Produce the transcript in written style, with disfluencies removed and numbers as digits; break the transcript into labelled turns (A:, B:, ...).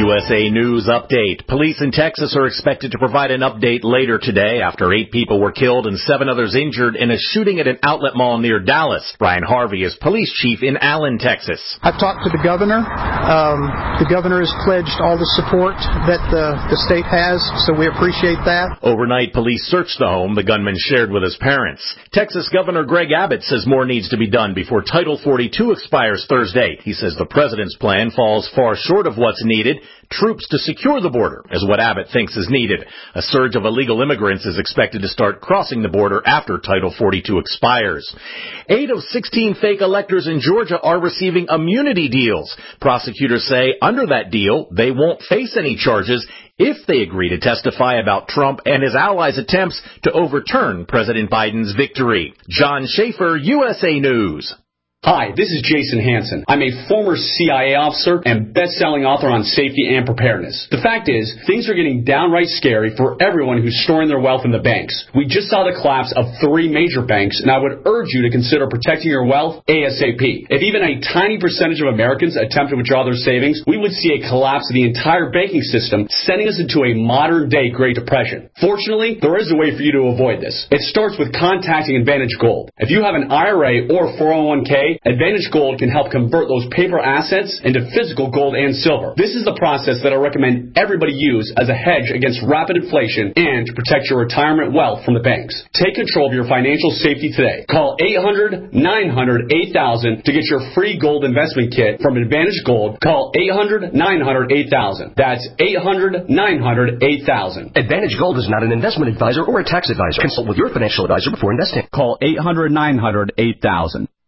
A: USA News Update. Police in Texas are expected to provide an update later today after 8 people were killed and 7 others injured in a shooting at an outlet mall near Dallas. Brian Harvey is police chief in Allen, Texas.
B: I've talked to the governor. The governor has pledged all the support that the state has, so we appreciate that.
A: Overnight, police searched the home the gunman shared with his parents. Texas Governor Greg Abbott says more needs to be done before Title 42 expires Thursday. He says the president's plan falls far short of what's needed. Troops to secure the border is what Abbott thinks is needed. A surge of illegal immigrants is expected to start crossing the border after Title 42 expires. 8 of 16 fake electors in Georgia are receiving immunity deals. Prosecutors say under that deal, they won't face any charges if they agree to testify about Trump and his allies' attempts to overturn President Biden's victory. John Schaefer, USA News.
C: Hi, this is Jason Hansen. I'm a former CIA officer and best-selling author on safety and preparedness. The fact is, things are getting downright scary for everyone who's storing their wealth in the banks. We just saw the collapse of 3 major banks, and I would urge you to consider protecting your wealth ASAP. If even a tiny percentage of Americans attempt to withdraw their savings, we would see a collapse of the entire banking system, sending us into a modern-day Great Depression. Fortunately, there is a way for you to avoid this. It starts with contacting Advantage Gold. If you have an IRA or 401k, Advantage Gold can help convert those paper assets into physical gold and silver. This is the process that I recommend everybody use as a hedge against rapid inflation and to protect your retirement wealth from the banks. Take control of your financial safety today. Call 800-900-8000 to get your free gold investment kit from Advantage Gold. Call 800-900-8000. That's 800-900-8000.
D: Advantage Gold is not an investment advisor or a tax advisor. Consult with your financial advisor before investing.
E: Call 800-900-8000.